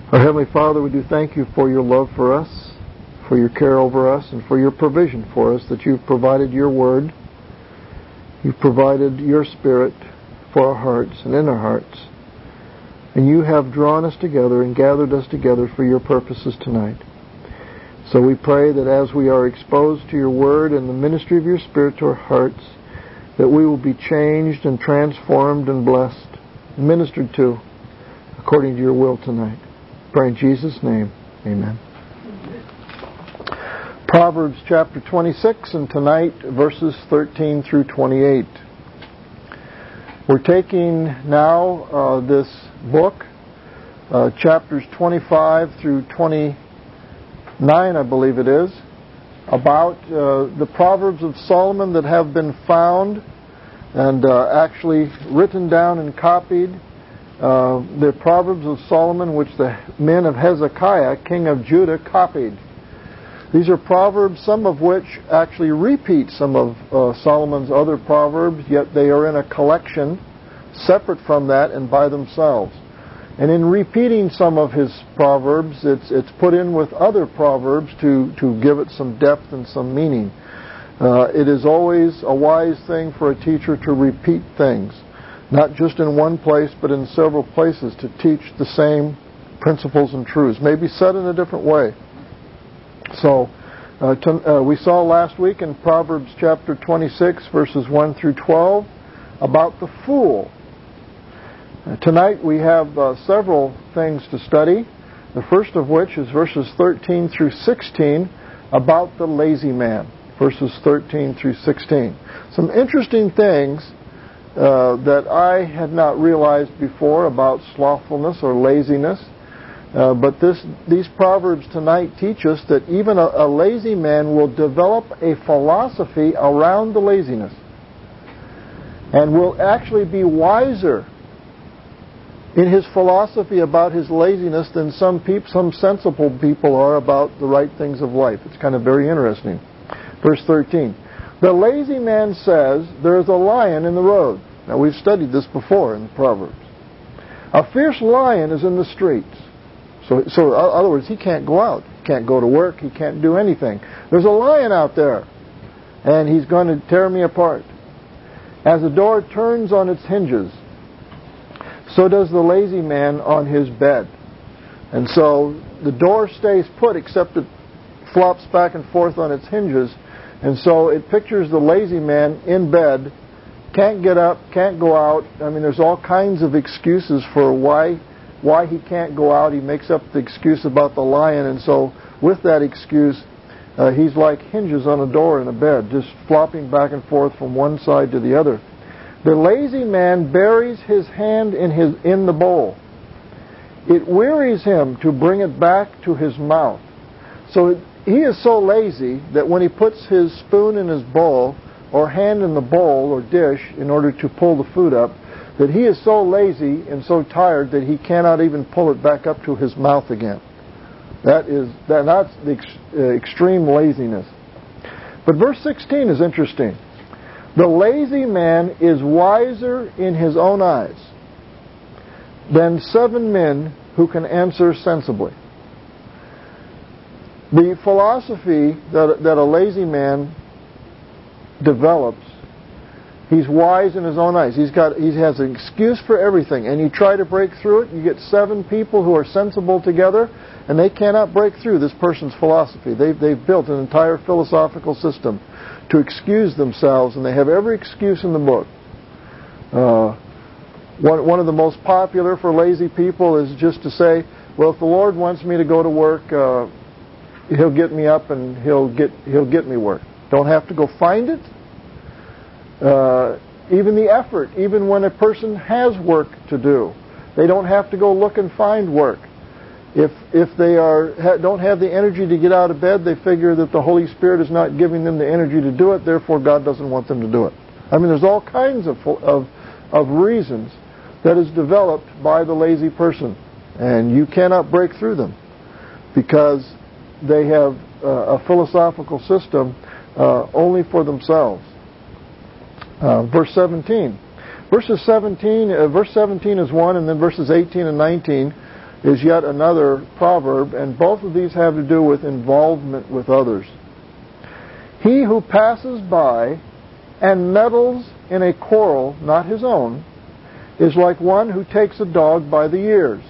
Our Heavenly Father, we do thank you for your love for us, for your care over us, and for your provision for us, that you've provided your word, you've provided your Spirit for our hearts and in our hearts, and you have drawn us together and gathered us together for your purposes tonight. So we pray that as we are exposed to your word and the ministry of your Spirit to our hearts, that we will be changed and transformed and blessed, ministered to, according to your will tonight. Pray in Jesus' name, amen. Proverbs chapter 26, and tonight verses 13 through 28. We're taking now this book, chapters 25 through 29, I believe it is, about the Proverbs of Solomon that have been found and actually written down and copied. The Proverbs of Solomon, which the men of Hezekiah, king of Judah, copied. These are Proverbs, some of which actually repeat some of Solomon's other Proverbs, yet they are in a collection separate from that and by themselves. And in repeating some of his Proverbs, it's put in with other Proverbs to give it some depth and some meaning. It is always a wise thing for a teacher to repeat things, not just in one place, but in several places, to teach the same principles and truths, maybe said in a different way. So, we saw last week in Proverbs chapter 26, verses 1 through 12, about the fool. Tonight we have several things to study, the first of which is verses 13 through 16, about the lazy man, verses 13 through 16. Some interesting things that I had not realized before about slothfulness or laziness. But these Proverbs tonight teach us that even a lazy man will develop a philosophy around the laziness and will actually be wiser in his philosophy about his laziness than some sensible people are about the right things of life. It's kind of very interesting. Verse 13. The lazy man says, there is a lion in the road. Now, we've studied this before in the Proverbs. A fierce lion is in the streets. So in other words, he can't go out. He can't go to work. He can't do anything. There's a lion out there, and he's going to tear me apart. As the door turns on its hinges, so does the lazy man on his bed. And so the door stays put, except it flops back and forth on its hinges. And so it pictures the lazy man in bed, can't get up, can't go out. I mean, there's all kinds of excuses for why he can't go out. He makes up the excuse about the lion, and so with that excuse, he's like hinges on a door in a bed, just flopping back and forth from one side to the other. The lazy man buries his hand in the bowl. It wearies him to bring it back to his mouth. So he is so lazy that when he puts his spoon in his bowl or hand in the bowl or dish in order to pull the food up, that he is so lazy and so tired that he cannot even pull it back up to his mouth again. That's the extreme laziness. But verse 16 is interesting. The lazy man is wiser in his own eyes than 7 men who can answer sensibly. The philosophy that a lazy man develops, he's wise in his own eyes. He has an excuse for everything, and you try to break through it. You get 7 people who are sensible together, and they cannot break through this person's philosophy. They've built an entire philosophical system to excuse themselves, and they have every excuse in the book. One of the most popular for lazy people is just to say, well, if the Lord wants me to go to work, He'll get me up and He'll get me work. Don't have to go find it. Even the effort, even when a person has work to do, they don't have to go look and find work. If they don't have the energy to get out of bed, they figure that the Holy Spirit is not giving them the energy to do it, therefore God doesn't want them to do it. I mean, there's all kinds of reasons that is developed by the lazy person, and you cannot break through them because they have a philosophical system only for themselves. Verse 17. Verse 17 is one, and then verses 18 and 19 is yet another proverb, and both of these have to do with involvement with others. He who passes by and meddles in a quarrel not his own is like one who takes a dog by the ears.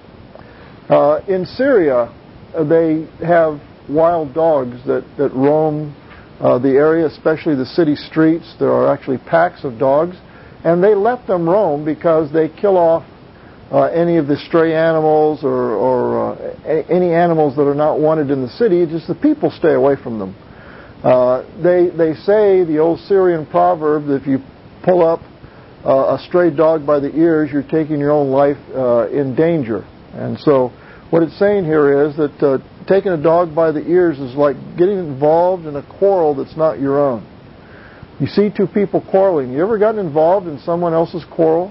In Syria, they have wild dogs that roam the area, especially the city streets. There are actually packs of dogs, and they let them roam because they kill off any of the stray animals or any animals that are not wanted in the city. Just the people stay away from them. They say, the old Syrian proverb, that if you pull up a stray dog by the ears, you're taking your own life in danger. And so what it's saying here is that taking a dog by the ears is like getting involved in a quarrel that's not your own. You see two people quarreling. You ever gotten involved in someone else's quarrel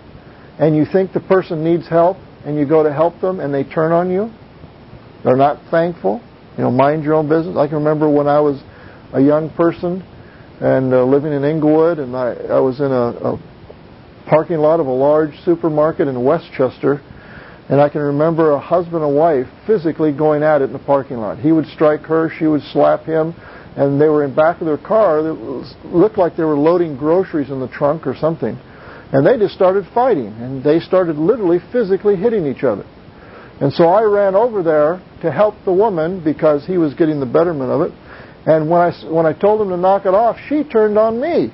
and you think the person needs help and you go to help them and they turn on you? They're not thankful. Mind your own business. I can remember when I was a young person and living in Inglewood, and I was in a parking lot of a large supermarket in Westchester, and I can remember a husband and wife physically going at it in the parking lot. He would strike her, she would slap him, and they were in back of their car that looked like they were loading groceries in the trunk or something. And they just started fighting, and they started literally physically hitting each other. And so I ran over there to help the woman because he was getting the betterment of it. And when I told him to knock it off, she turned on me.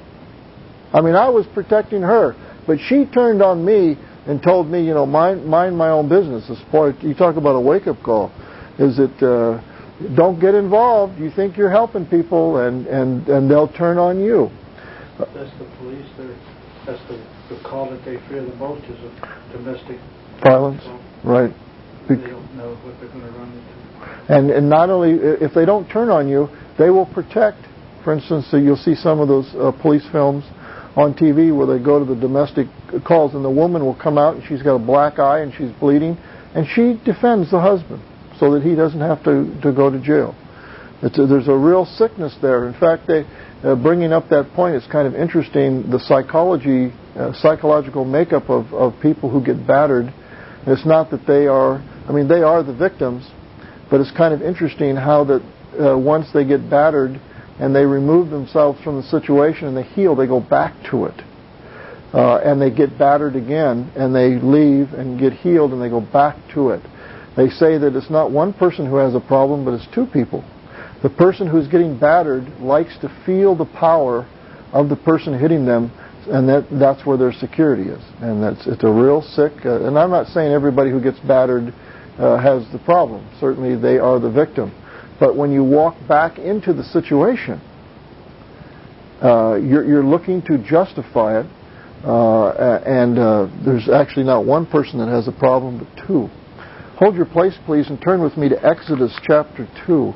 I mean, I was protecting her, but she turned on me and told me, mind my own business. This point, you talk about a wake-up call. Is that don't get involved. You think you're helping people, and they'll turn on you. That's the police. That's the call that they fear the most is a domestic violence. Right. They don't know what they're going to run into. And not only, if they don't turn on you, they will protect. For instance, you'll see some of those police films on TV where they go to the domestic calls, and the woman will come out and she's got a black eye and she's bleeding, and she defends the husband so that he doesn't have to go to jail. There's a real sickness there. In fact, bringing up that point is kind of interesting. The psychological makeup of people who get battered. It's not that they are the victims, but it's kind of interesting how that once they get battered and they remove themselves from the situation and they heal, they go back to it. And they get battered again, and they leave and get healed, and they go back to it. They say that it's not one person who has a problem, but it's two people. The person who's getting battered likes to feel the power of the person hitting them, and that's where their security is. And it's a real sick, and I'm not saying everybody who gets battered has the problem. Certainly they are the victim. But when you walk back into the situation, you're looking to justify it, and there's actually not one person that has a problem, but two. Hold your place, please, and turn with me to Exodus chapter 2.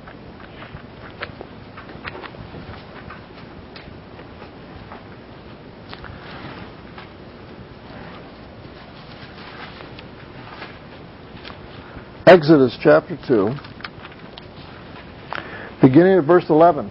Exodus chapter 2, beginning at verse 11.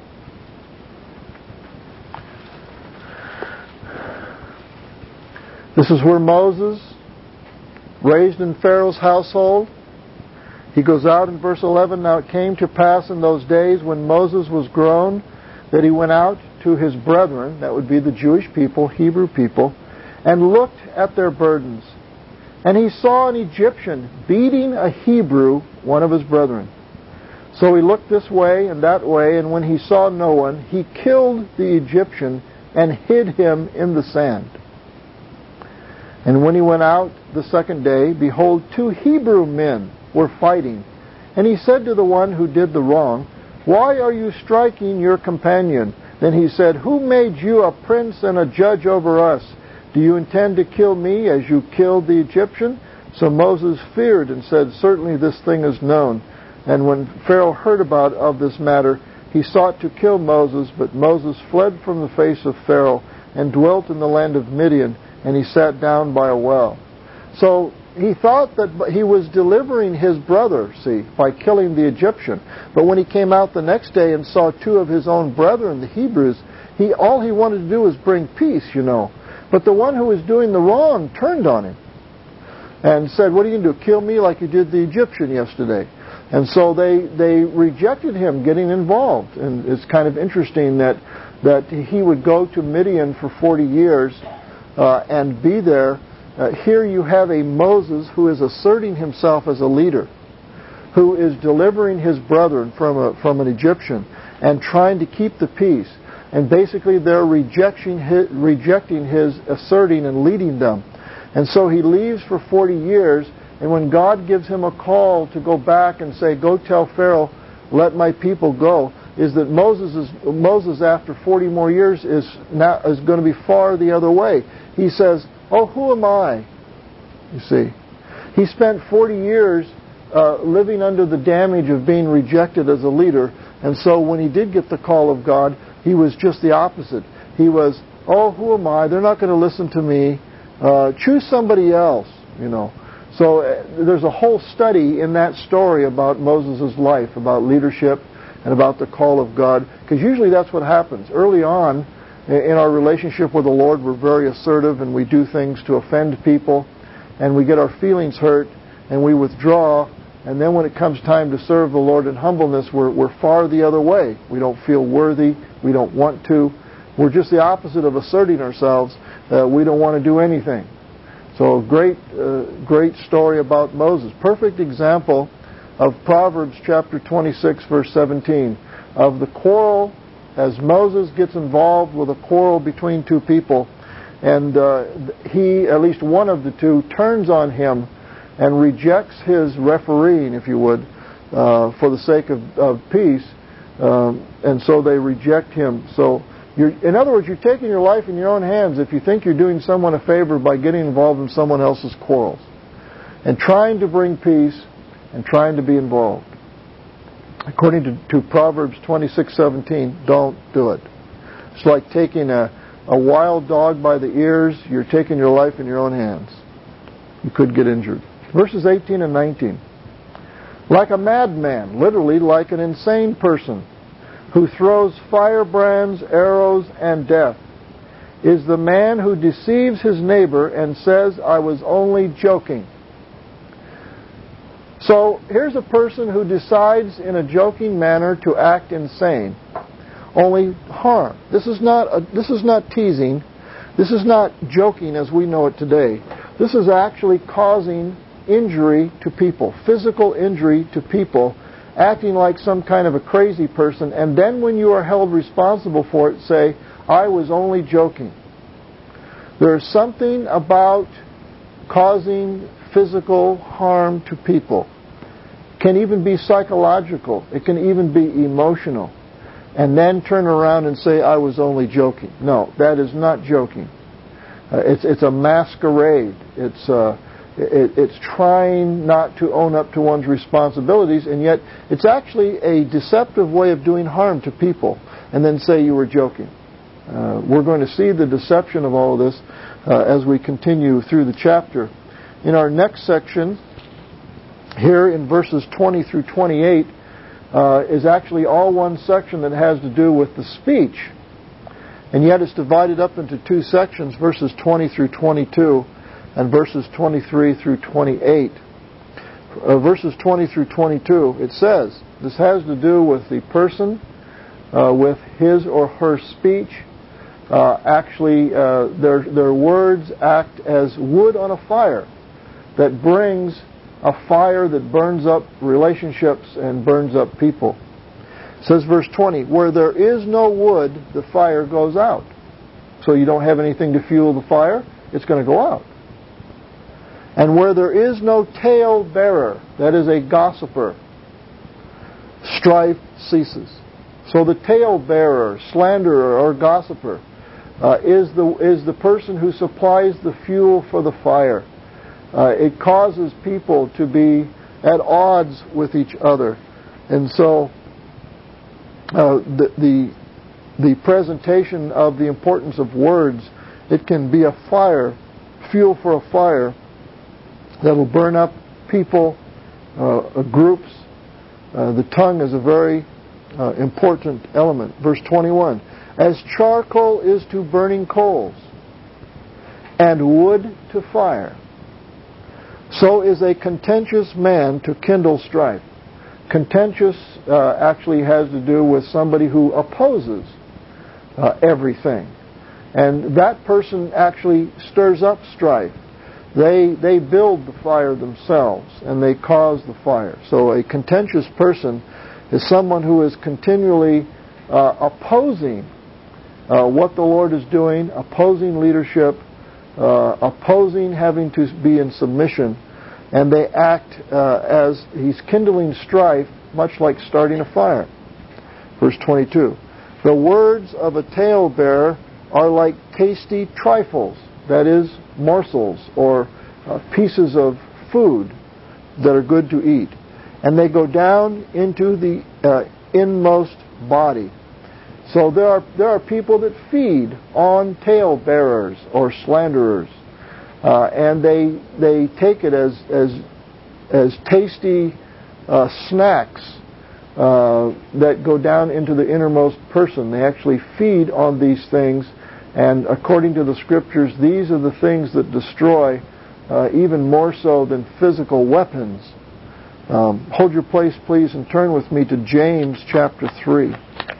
This is where Moses, raised in Pharaoh's household, he goes out in verse 11. Now it came to pass in those days when Moses was grown that he went out to his brethren, that would be the Jewish people, Hebrew people, and looked at their burdens. And he saw an Egyptian beating a Hebrew, one of his brethren. So he looked this way and that way, and when he saw no one, he killed the Egyptian and hid him in the sand. And when he went out the second day, behold, 2 Hebrew men were fighting. And he said to the one who did the wrong, "Why are you striking your companion?" Then he said, "Who made you a prince and a judge over us? Do you intend to kill me as you killed the Egyptian?" So Moses feared and said, "Certainly this thing is known." And when Pharaoh heard of this matter, he sought to kill Moses, but Moses fled from the face of Pharaoh and dwelt in the land of Midian, and he sat down by a well. So he thought that he was delivering his brother, by killing the Egyptian. But when he came out the next day and saw 2 of his own brethren, the Hebrews, all he wanted to do was bring peace, But the one who was doing the wrong turned on him. and said, what are you going to do, kill me like you did the Egyptian yesterday? And so they rejected him getting involved. And it's kind of interesting that he would go to Midian for 40 years and be there. Here you have a Moses who is asserting himself as a leader, who is delivering his brethren from an Egyptian and trying to keep the peace. And basically they're rejecting his asserting and leading them. And so he leaves for 40 years, and when God gives him a call to go back and say, go tell Pharaoh, let my people go, is that Moses after 40 more years is going to be far the other way. He says, oh, who am I? You see. He spent 40 years living under the damage of being rejected as a leader, and so when he did get the call of God, he was just the opposite. He was, oh, who am I? They're not going to listen to me. Choose somebody else, you know. So there's a whole study in that story about Moses' life, about leadership and about the call of God, because usually that's what happens. Early on in our relationship with the Lord, we're very assertive and we do things to offend people, and we get our feelings hurt and we withdraw, and then when it comes time to serve the Lord in humbleness, we're far the other way. We don't feel worthy. We don't want to. We're just the opposite of asserting ourselves. We don't want to do anything. So great story about Moses. Perfect example of Proverbs chapter 26, verse 17, of the quarrel as Moses gets involved with a quarrel between two people, and he, at least one of the two, turns on him and rejects his refereeing, if you would, for the sake of peace, and so they reject him. So, in other words, you're taking your life in your own hands if you think you're doing someone a favor by getting involved in someone else's quarrels and trying to bring peace and trying to be involved. According to Proverbs 26:17, don't do it. It's like taking a wild dog by the ears. You're taking your life in your own hands. You could get injured. Verses 18 and 19. Like a madman, literally like an insane person, who throws firebrands, arrows, and death, is the man who deceives his neighbor and says, I was only joking. So here's a person who decides in a joking manner to act insane, only harm. This is not teasing. This is not joking as we know it today. This is actually causing injury to people, physical injury to people, acting like some kind of a crazy person, and then when you are held responsible for it, say, I was only joking. There's something about causing physical harm to people. It can even be psychological. It can even be emotional. And then turn around and say, I was only joking. No, that is not joking. It's a masquerade. It's trying not to own up to one's responsibilities, and yet it's actually a deceptive way of doing harm to people, and then say you were joking. We're going to see the deception of all of this as we continue through the chapter. In our next section, here in verses 20 through 28, is actually all one section that has to do with the speech, and yet it's divided up into two sections, verses 20 through 22, and verses 23 through 28. Verses 20 through 22, it says, this has to do with the person, with his or her speech. Actually, their words act as wood on a fire that brings a fire that burns up relationships and burns up people. It says, verse 20, where there is no wood, the fire goes out. So you don't have anything to fuel the fire, it's going to go out. And where there is no tale bearer, that is a gossiper, strife ceases. So the tale bearer, slanderer, or gossiper is the person who supplies the fuel for the fire. It causes people to be at odds with each other. And so the presentation of the importance of words, it can be a fire, fuel for a fire that will burn up people, groups. The tongue is a very important element. Verse 21, as charcoal is to burning coals, and wood to fire, So is a contentious man to kindle strife. Contentious actually has to do with somebody who opposes everything. And that person actually stirs up strife. They build the fire themselves, and they cause the fire. So a contentious person is someone who is continually opposing what the Lord is doing, opposing leadership, opposing having to be in submission, and they act as he's kindling strife, much like starting a fire. Verse 22. The words of a talebearer are like tasty trifles, that is, morsels or pieces of food that are good to eat. And they go down into the inmost body. So there are people that feed on talebearers or slanderers, and they take it as tasty snacks that go down into the innermost person. They actually feed on these things, and according to the Scriptures, these are the things that destroy even more so than physical weapons. Hold your place, please, and turn with me to James chapter 3.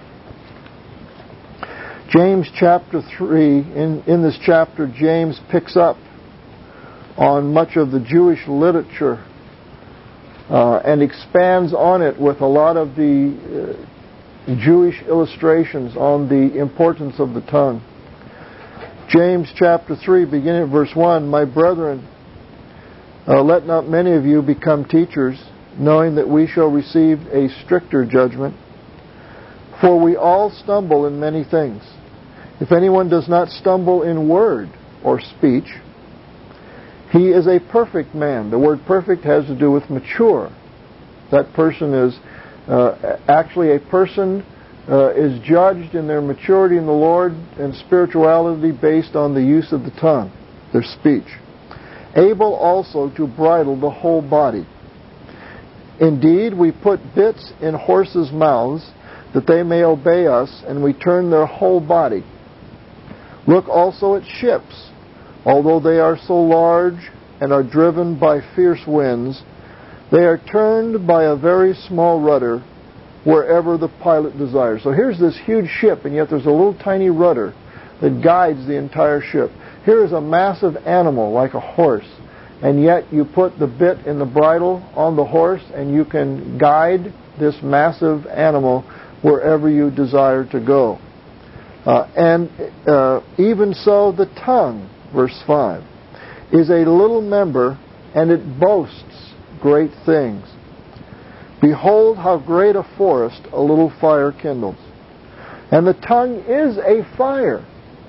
James chapter 3, in this chapter, James picks up on much of the Jewish literature and expands on it with a lot of the Jewish illustrations on the importance of the tongue. James chapter 3, beginning at verse 1, My brethren, let not many of you become teachers, knowing that we shall receive a stricter judgment. For we all stumble in many things. If anyone does not stumble in word or speech, he is a perfect man. The word perfect has to do with mature. That person is actually a person is judged in their maturity in the Lord and spirituality based on the use of the tongue, their speech. Able also to bridle the whole body. Indeed, we put bits in horses' mouths that they may obey us, and we turn their whole body. Look also at ships. Although they are so large and are driven by fierce winds, they are turned by a very small rudder wherever the pilot desires. So here's this huge ship, and yet there's a little tiny rudder that guides the entire ship. Here is a massive animal like a horse, and yet you put the bit in the bridle on the horse, and you can guide this massive animal wherever you desire to go. And even so, the tongue, verse 5, is a little member, and it boasts great things. Behold how great a forest a little fire kindles. And the tongue is a fire,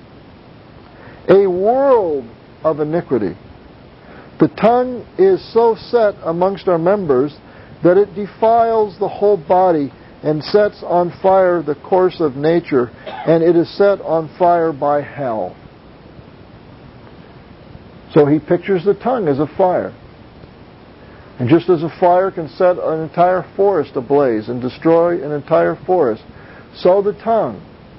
a world of iniquity. The tongue is so set amongst our members that it defiles the whole body and sets on fire the course of nature, and it is set on fire by hell. So he pictures the tongue as a fire. And just as a fire can set an entire forest ablaze and destroy an entire forest, so the tongue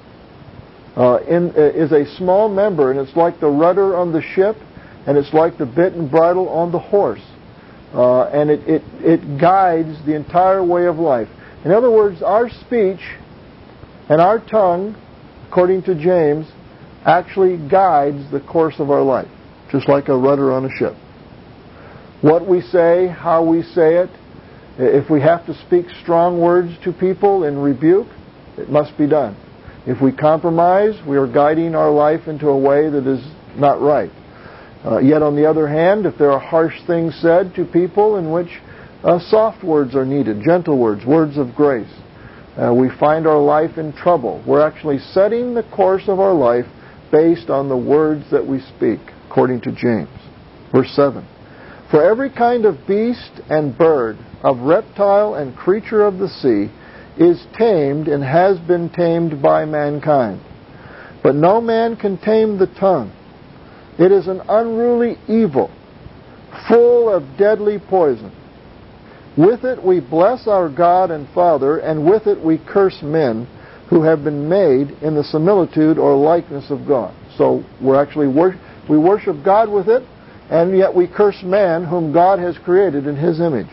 is a small member, and it's like the rudder on the ship, and it's like the bit and bridle on the horse. And it guides the entire way of life. In other words, our speech and our tongue, according to James, actually guides the course of our life, just like a rudder on a ship. What we say, how we say it, if we have to speak strong words to people in rebuke, it must be done. If we compromise, we are guiding our life into a way that is not right. Yet on the other hand, if there are harsh things said to people in which soft words are needed, gentle words, words of grace, we find our life in trouble. We're actually setting the course of our life based on the words that we speak, according to James. Verse 7. For every kind of beast and bird, of reptile and creature of the sea, is tamed and has been tamed by mankind. But no man can tame the tongue. It is an unruly evil, full of deadly poison. With it we bless our God and Father, and with it we curse men who have been made in the similitude or likeness of God. So we're actually we worship God with it, and yet we curse man whom God has created in His image.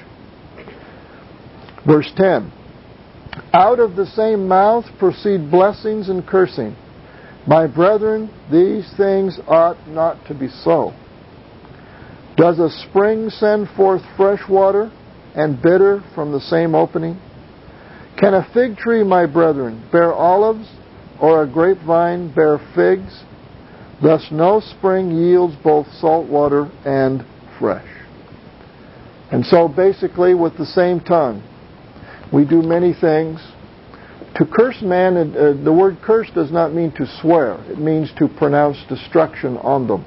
Verse 10. Out of the same mouth proceed blessings and cursing. My brethren, these things ought not to be so. Does a spring send forth fresh water and bitter from the same opening? Can a fig tree, my brethren, bear olives, or a grapevine bear figs? Thus no spring yields both salt water and fresh. And so basically with the same tongue, we do many things. To curse man, the word curse does not mean to swear. It means to pronounce destruction on them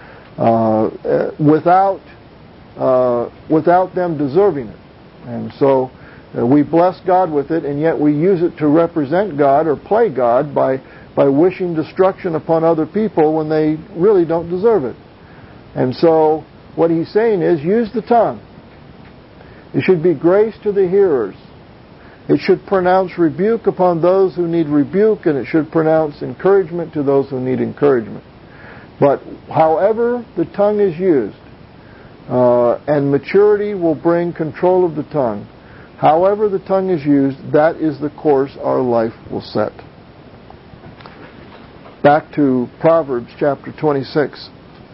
without them deserving it. And so we bless God with it, and yet we use it to represent God or play God by wishing destruction upon other people when they really don't deserve it. And so what he's saying is, use the tongue. It should be grace to the hearers. It should pronounce rebuke upon those who need rebuke, and it should pronounce encouragement to those who need encouragement. But however the tongue is used, and maturity will bring control of the tongue, however the tongue is used, that is the course our life will set. Back to Proverbs chapter 26.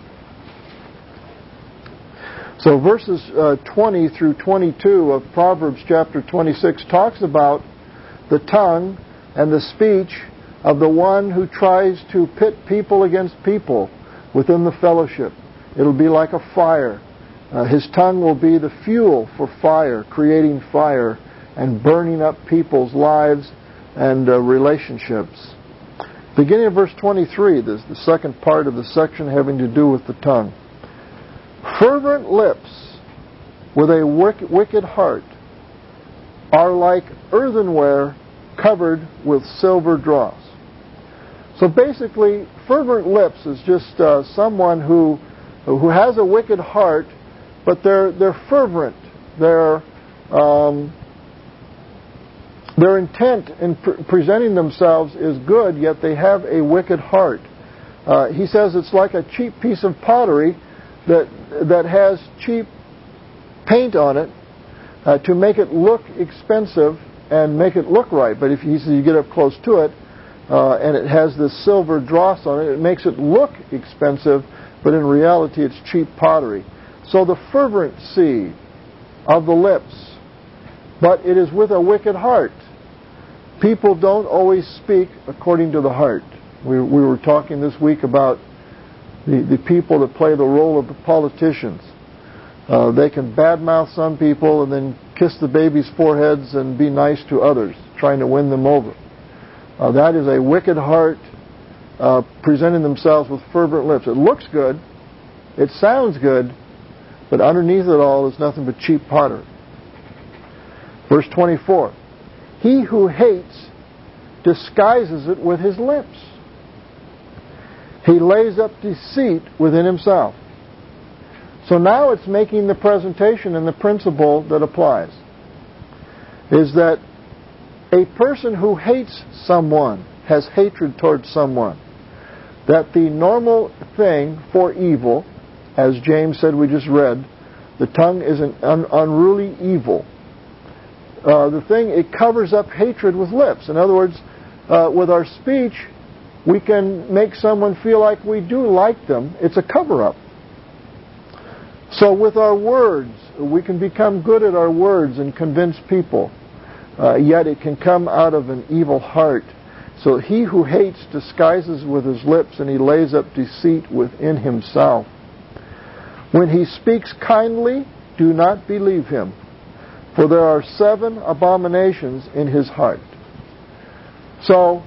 So verses 20 through 22 of Proverbs chapter 26 talks about the tongue and the speech of the one who tries to pit people against people within the fellowship. It'll be like a fire. His tongue will be the fuel for fire, creating fire and burning up people's lives and relationships. Beginning of verse 23, this is the second part of the section having to do with the tongue. Fervent lips with a wicked heart are like earthenware covered with silver dross. So basically, fervent lips is just someone who has a wicked heart, but they're fervent. Their intent in presenting themselves is good, yet they have a wicked heart. He says it's like a cheap piece of pottery that has cheap paint on it to make it look expensive and make it look right. But if you get up close to it and it has this silver dross on it, it makes it look expensive, but in reality it's cheap pottery. So the fervency of the lips, but it is with a wicked heart. People don't always speak according to the heart. We were talking this week about the people that play the role of the politicians. They can badmouth some people and then kiss the baby's foreheads and be nice to others, trying to win them over. That is a wicked heart presenting themselves with fervent lips. It looks good, it sounds good, but underneath it all is nothing but cheap pottery. Verse 24. He who hates disguises it with his lips. He lays up deceit within himself. So now it's making the presentation and the principle that applies. Is that a person who hates someone has hatred towards someone. That the normal thing for evil, as James said we just read, the tongue is an unruly evil. It covers up hatred with lips. In other words, with our speech, we can make someone feel like we do like them. It's a cover-up. So with our words, we can become good at our words and convince people. Yet it can come out of an evil heart. So he who hates disguises with his lips, and he lays up deceit within himself. When he speaks kindly, do not believe him, for there are 7 abominations in his heart. So,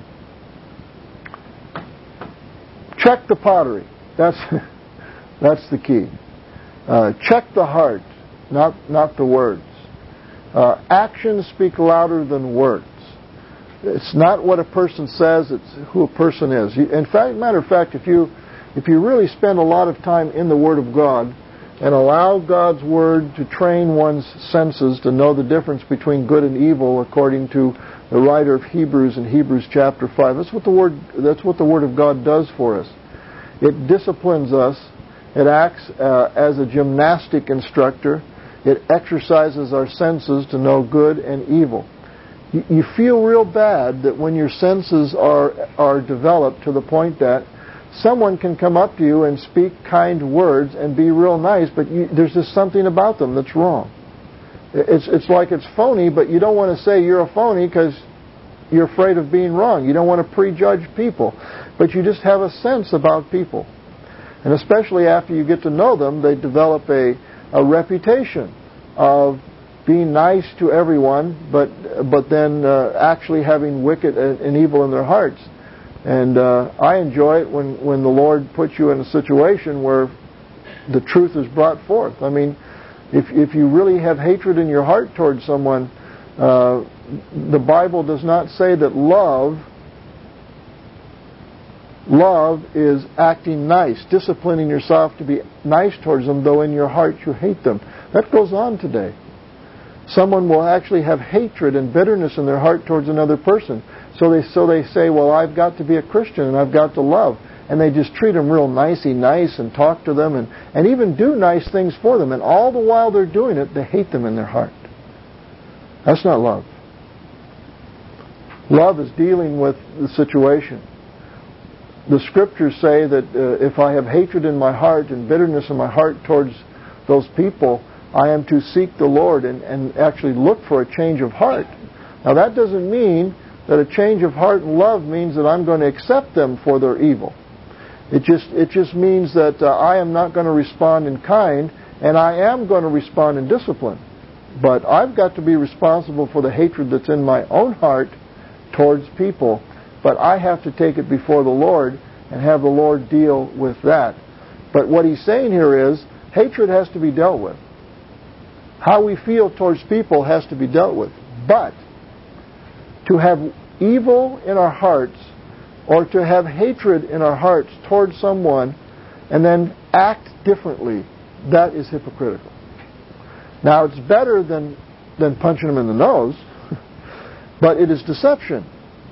check the pottery. That's the key. Check the heart, not the words. Actions speak louder than words. It's not what a person says, it's who a person is. Matter of fact, if you really spend a lot of time in the Word of God and allow God's Word to train one's senses to know the difference between good and evil, according to the writer of Hebrews in Hebrews chapter 5, that's what the Word of God does for us. It disciplines us It acts as a gymnastic instructor. It exercises our senses to know good and evil. You feel real bad that when your senses are developed to the point that someone can come up to you and speak kind words and be real nice, but there's just something about them that's wrong. It's like it's phony, but you don't want to say you're a phony because you're afraid of being wrong. You don't want to prejudge people, but you just have a sense about people. And especially after you get to know them, they develop a reputation of being nice to everyone, but then actually having wicked and evil in their hearts. And I enjoy it when the Lord puts you in a situation where the truth is brought forth. I mean, if you really have hatred in your heart towards someone, the Bible does not say that love is acting nice, disciplining yourself to be nice towards them, though in your heart you hate them. That goes on today. Someone will actually have hatred and bitterness in their heart towards another person. So they say, well, I've got to be a Christian and I've got to love. And they just treat them real nicey nice and talk to them and even do nice things for them. And all the while they're doing it, they hate them in their heart. That's not love. Love is dealing with the situation. The Scriptures say that if I have hatred in my heart and bitterness in my heart towards those people, I am to seek the Lord and actually look for a change of heart. Now that doesn't mean that a change of heart and love means that I'm going to accept them for their evil. It just means that I am not going to respond in kind, and I am going to respond in discipline. But I've got to be responsible for the hatred that's in my own heart towards people. But I have to take it before the Lord and have the Lord deal with that. But what he's saying here is, hatred has to be dealt with. How we feel towards people has to be dealt with. But to have evil in our hearts or to have hatred in our hearts towards someone and then act differently, that is hypocritical. Now, it's better than punching them in the nose, but it is deception.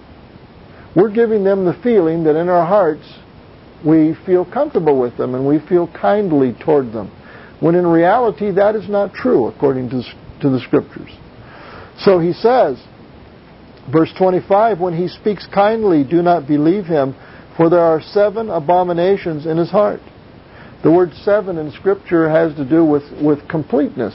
We're giving them the feeling that in our hearts we feel comfortable with them and we feel kindly toward them, when in reality that is not true according to the Scriptures. So he says, verse 25, when he speaks kindly, do not believe him, for there are 7 abominations in his heart. The word 7 in Scripture has to do with completeness.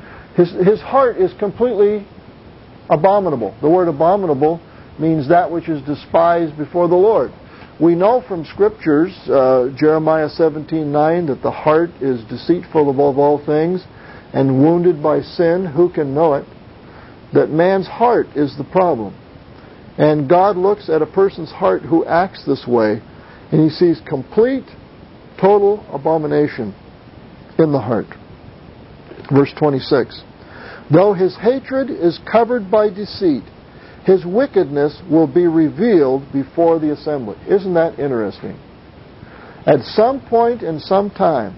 His heart is completely abominable. The word abominable means that which is despised before the Lord. We know from Scriptures, Jeremiah 17:9, that the heart is deceitful above all things and wounded by sin. Who can know it? That man's heart is the problem. And God looks at a person's heart who acts this way, and he sees complete, total abomination in the heart. Verse 26. Though his hatred is covered by deceit, his wickedness will be revealed before the assembly. Isn't that interesting? At some point in some time,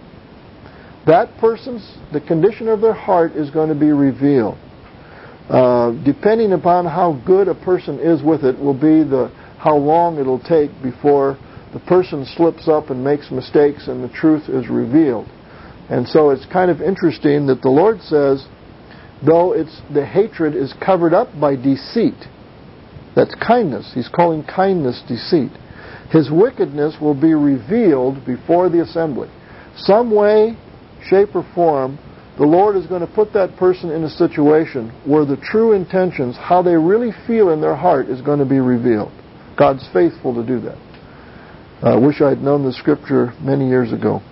the condition of their heart is going to be revealed. Depending upon how good a person is with it will be how long it'll take before the person slips up and makes mistakes and the truth is revealed. And so it's kind of interesting that the Lord says, though the hatred is covered up by deceit, that's kindness. He's calling kindness deceit. His wickedness will be revealed before the assembly. Some way, shape, or form, the Lord is going to put that person in a situation where the true intentions, how they really feel in their heart, is going to be revealed. God's faithful to do that. I wish I had known the Scripture many years ago.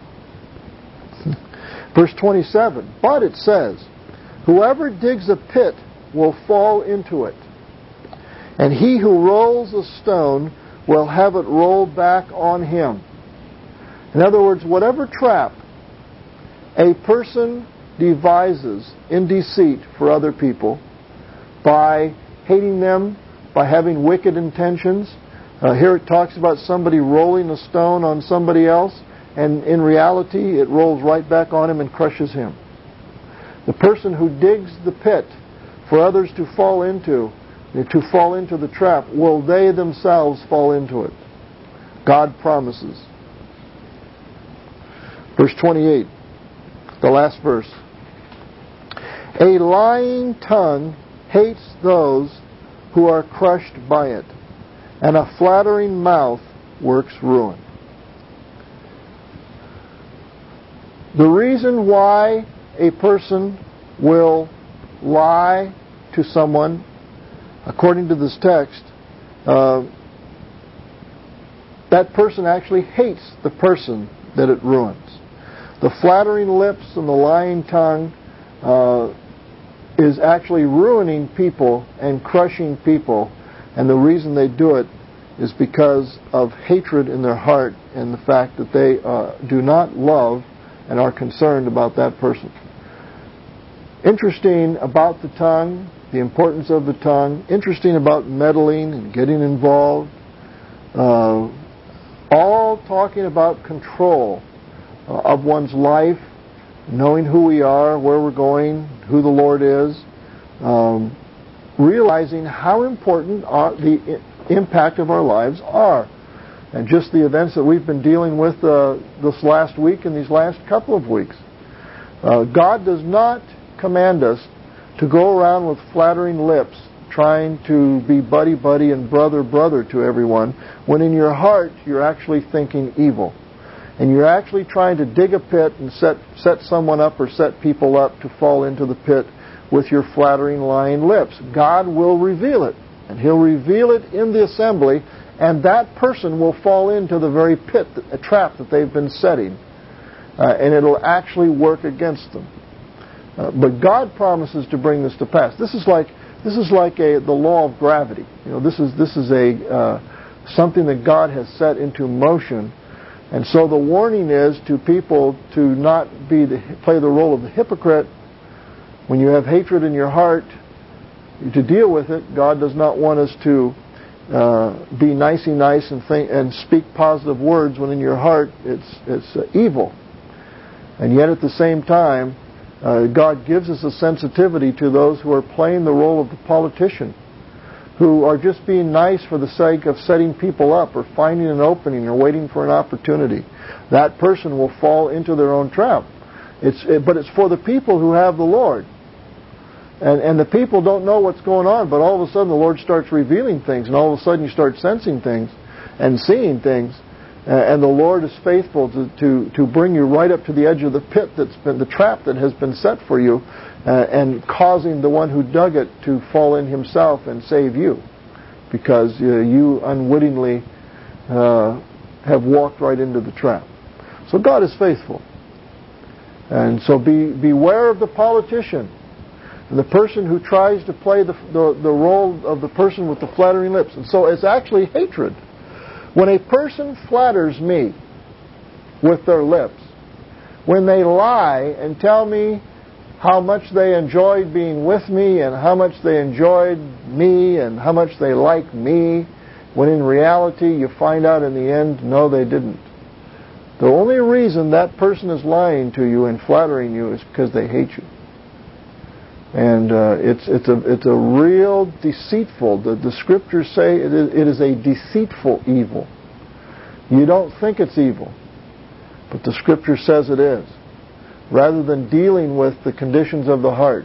Verse 27, but it says, whoever digs a pit will fall into it, and he who rolls a stone will have it rolled back on him. In other words, whatever trap a person devises in deceit for other people, by hating them, by having wicked intentions. Here it talks about somebody rolling a stone on somebody else, and in reality it rolls right back on him and crushes him. The person who digs the pit for others to fall into the trap, will they themselves fall into it? God promises. Verse 28, the last verse. A lying tongue hates those who are crushed by it, and a flattering mouth works ruin. The reason why a person will lie to someone, according to this text, that person actually hates the person that it ruins. The flattering lips and the lying tongue is actually ruining people and crushing people, and the reason they do it is because of hatred in their heart and the fact that they do not love and are concerned about that person. Interesting about the tongue, the importance of the tongue, interesting about meddling and getting involved, all talking about control of one's life, knowing who we are, where we're going, who the Lord is, realizing how important the impact of our lives are. And just the events that we've been dealing with this last week and these last couple of weeks. God does not command us to go around with flattering lips trying to be buddy-buddy and brother-brother to everyone, when in your heart you're actually thinking evil. And you're actually trying to dig a pit and set someone up or set people up to fall into the pit with your flattering, lying lips. God will reveal it. And He'll reveal it in the assembly, and that person will fall into the very pit, a trap that they've been setting. And it'll actually work against them. But God promises to bring this to pass. This is like the law of gravity. This is something that God has set into motion. And so the warning is to people to not play the role of the hypocrite. When you have hatred in your heart, to deal with it, God does not want us to be nicey nice and speak positive words when in your heart it's evil. And yet at the same time, God gives us a sensitivity to those who are playing the role of the politician, who are just being nice for the sake of setting people up or finding an opening or waiting for an opportunity. That person will fall into their own trap. But it's for the people who have the Lord. And the people don't know what's going on, but all of a sudden the Lord starts revealing things, and all of a sudden you start sensing things and seeing things, and the Lord is faithful to bring you right up to the edge of the pit the trap that has been set for you, and causing the one who dug it to fall in himself and save you, because you unwittingly have walked right into the trap. So God is faithful. And so beware of the politician, the person who tries to play the role of the person with the flattering lips. And so it's actually hatred. When a person flatters me with their lips, when they lie and tell me how much they enjoyed being with me and how much they enjoyed me and how much they like me, when in reality you find out in the end, no, they didn't. The only reason that person is lying to you and flattering you is because they hate you. And it's a real deceitful. The scriptures say it is a deceitful evil. You don't think it's evil, but the scripture says it is. Rather than dealing with the conditions of the heart,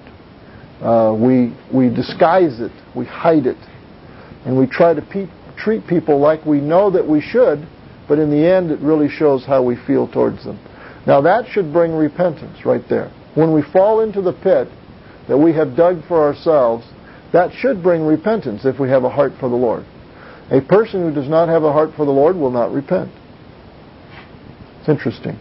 we disguise it, we hide it, and we try to treat people like we know that we should, but in the end it really shows how we feel towards them. Now that should bring repentance right there. When we fall into the pit that we have dug for ourselves, that should bring repentance if we have a heart for the Lord. A person who does not have a heart for the Lord will not repent. It's interesting.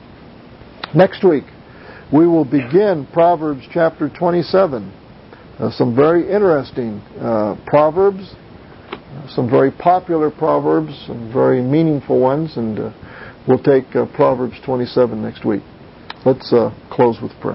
Next week, we will begin Proverbs chapter 27. Some very interesting Proverbs, some very popular Proverbs, some very meaningful ones, and we'll take Proverbs 27 next week. Let's close with prayer.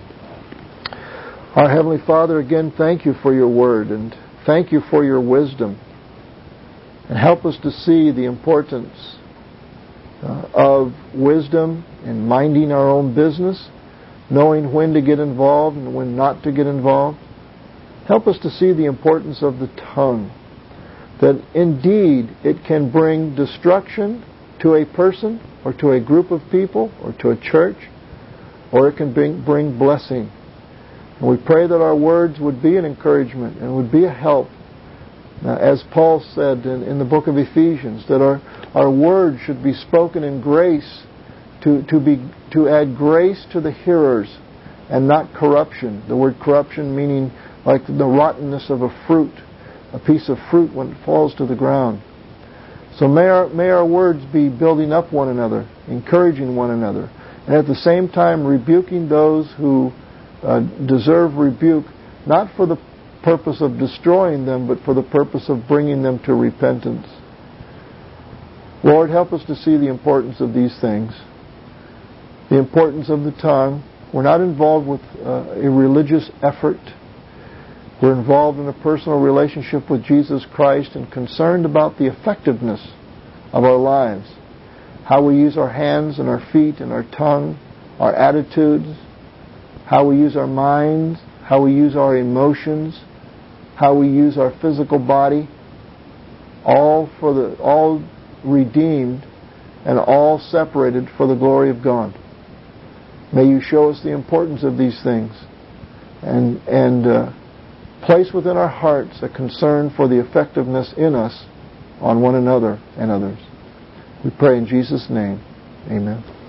Our Heavenly Father, again, thank you for your word, and thank you for your wisdom. And help us to see the importance of wisdom in minding our own business, knowing when to get involved and when not to get involved. Help us to see the importance of the tongue, that indeed it can bring destruction to a person or to a group of people or to a church, or it can bring blessing. And we pray that our words would be an encouragement and would be a help. As Paul said in the book of Ephesians, that our words should be spoken in grace to add grace to the hearers and not corruption. The word corruption meaning like the rottenness of a piece of fruit when it falls to the ground. So may our words be building up one another, encouraging one another, and at the same time rebuking those who deserve rebuke, not for the purpose of destroying them, but for the purpose of bringing them to repentance. Lord, help us to see the importance of these things, the importance of the tongue. We're not involved with a religious effort. We're involved in a personal relationship with Jesus Christ and concerned about the effectiveness of our lives, how we use our hands and our feet and our tongue, our attitudes, how we use our minds, how we use our emotions, how we use our physical body, all redeemed and all separated for the glory of God. May you show us the importance of these things and place within our hearts a concern for the effectiveness in us on one another and others. We pray in Jesus' name. Amen.